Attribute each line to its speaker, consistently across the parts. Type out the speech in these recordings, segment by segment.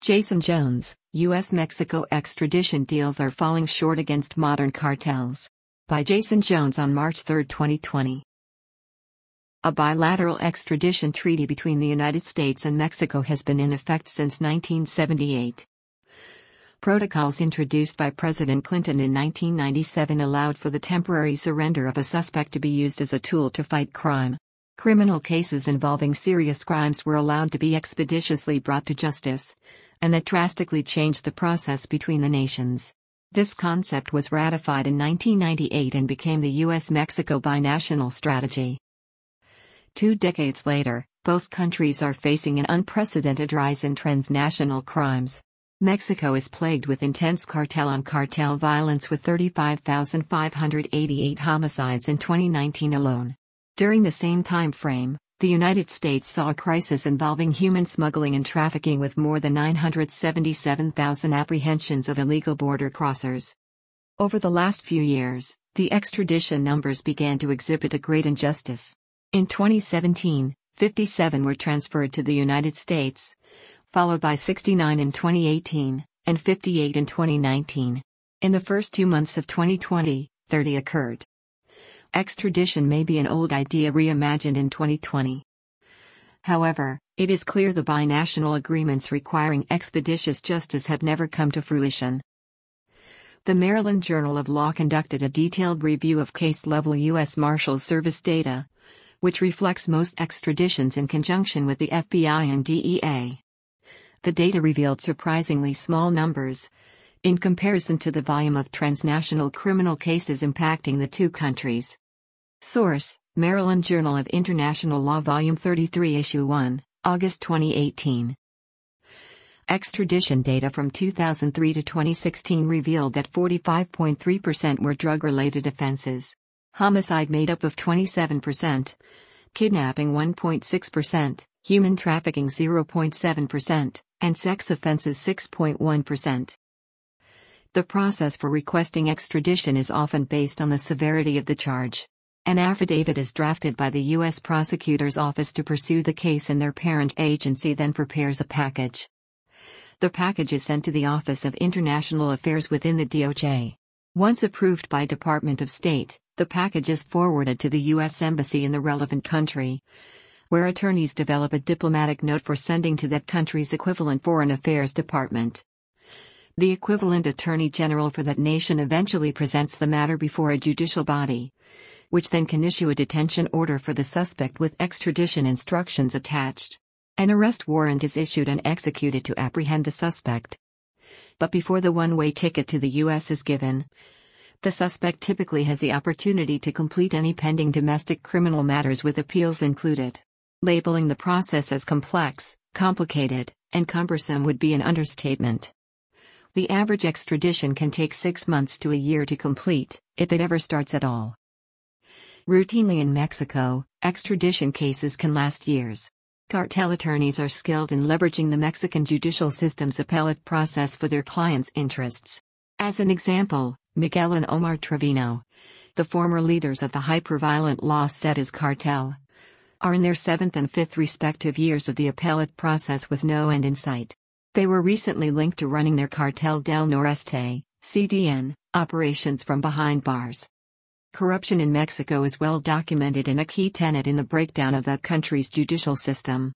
Speaker 1: Jason Jones, U.S.-Mexico extradition deals are falling short against modern cartels. By Jason Jones on March 3, 2020. A bilateral extradition treaty between the United States and Mexico has been in effect since 1978. Protocols introduced by President Clinton in 1997 allowed for the temporary surrender of a suspect to be used as a tool to fight crime. Criminal cases involving serious crimes were allowed to be expeditiously brought to justice, and that drastically changed the process between the nations. This concept was ratified in 1998 and became the U.S.-Mexico binational strategy. 2 decades later, both countries are facing an unprecedented rise in transnational crimes. Mexico is plagued with intense cartel-on-cartel violence with 35,588 homicides in 2019 alone. During the same time frame, the United States saw a crisis involving human smuggling and trafficking with more than 977,000 apprehensions of illegal border crossers. Over the last few years, the extradition numbers began to exhibit a great injustice. In 2017, 57 were transferred to the United States, followed by 69 in 2018, and 58 in 2019. In the first 2 months of 2020, 30 occurred. Extradition may be an old idea reimagined in 2020. However, it is clear the binational agreements requiring expeditious justice have never come to fruition. The Maryland Journal of Law conducted a detailed review of case-level U.S. Marshals Service data, which reflects most extraditions in conjunction with the FBI and DEA. The data revealed surprisingly small numbers, in comparison to the volume of transnational criminal cases impacting the two countries. Source: Maryland Journal of International Law Volume 33 Issue 1, August 2018. Extradition data from 2003 to 2016 revealed that 45.3% were drug-related offenses. Homicide made up of 27%, kidnapping 1.6%, human trafficking 0.7%, and sex offenses 6.1%. The process for requesting extradition is often based on the severity of the charge. An affidavit is drafted by the U.S. Prosecutor's Office to pursue the case, and their parent agency then prepares a package. The package is sent to the Office of International Affairs within the DOJ. Once approved by Department of State, the package is forwarded to the U.S. Embassy in the relevant country, where attorneys develop a diplomatic note for sending to that country's equivalent Foreign Affairs Department. The equivalent Attorney General for that nation eventually presents the matter before a judicial body, which then can issue a detention order for the suspect with extradition instructions attached. An arrest warrant is issued and executed to apprehend the suspect. But before the one-way ticket to the U.S. is given, the suspect typically has the opportunity to complete any pending domestic criminal matters with appeals included. Labeling the process as complex, complicated, and cumbersome would be an understatement. The average extradition can take 6 months to a year to complete, if it ever starts at all. Routinely in Mexico, extradition cases can last years. Cartel attorneys are skilled in leveraging the Mexican judicial system's appellate process for their clients' interests. As an example, Miguel and Omar Trevino, the former leaders of the hyper-violent Los Zetas cartel, are in their 7th and 5th respective years of the appellate process with no end in sight. They were recently linked to running their Cartel del Noreste, CDN, operations from behind bars. Corruption in Mexico is well documented and a key tenet in the breakdown of that country's judicial system.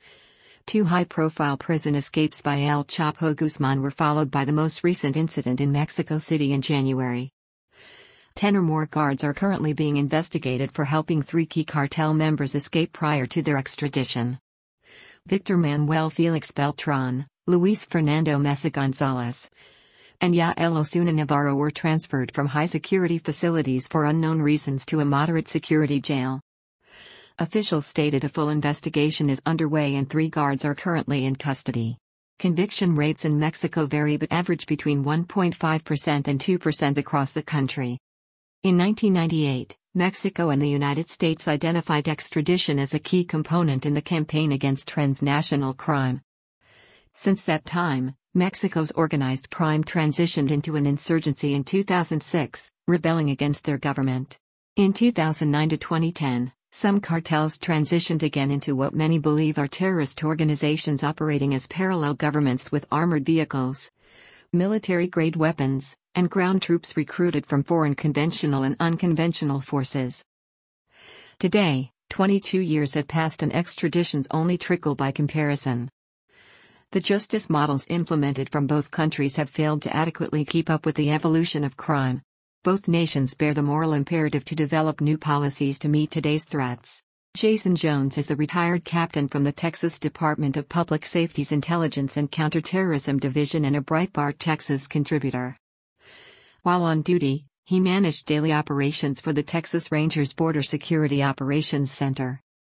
Speaker 1: 2 high-profile prison escapes by El Chapo Guzman were followed by the most recent incident in Mexico City in January. 10 or more guards are currently being investigated for helping 3 key cartel members escape prior to their extradition. Victor Manuel Felix Beltran, Luis Fernando Mesa Gonzalez, and Yael Osuna Navarro were transferred from high-security facilities for unknown reasons to a moderate-security jail. Officials stated a full investigation is underway and 3 guards are currently in custody. Conviction rates in Mexico vary but average between 1.5% and 2% across the country. In 1998, Mexico and the United States identified extradition as a key component in the campaign against transnational crime. Since that time, Mexico's organized crime transitioned into an insurgency in 2006, rebelling against their government. In 2009 to 2010, Some cartels transitioned again into what many believe are terrorist organizations operating as parallel governments with armored vehicles, military-grade weapons, and ground troops recruited from foreign conventional and unconventional forces. Today, 22 years have passed and extraditions only trickle by comparison. The justice models implemented from both countries have failed to adequately keep up with the evolution of crime. Both nations bear the moral imperative to develop new policies to meet today's threats. Jason Jones is a retired captain from the Texas Department of Public Safety's Intelligence and Counterterrorism Division and a Breitbart Texas contributor. While on duty, he managed daily operations for the Texas Rangers Border Security Operations Center.